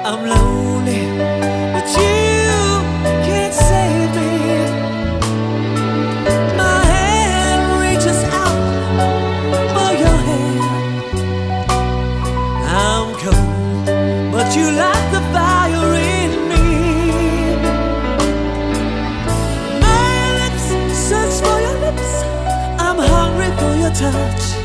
I'm lonely, but you can't save me. My hand reaches out for your hand. I'm cold, but you light the fire in me. My lips search for your lips. I'm hungry for your touch.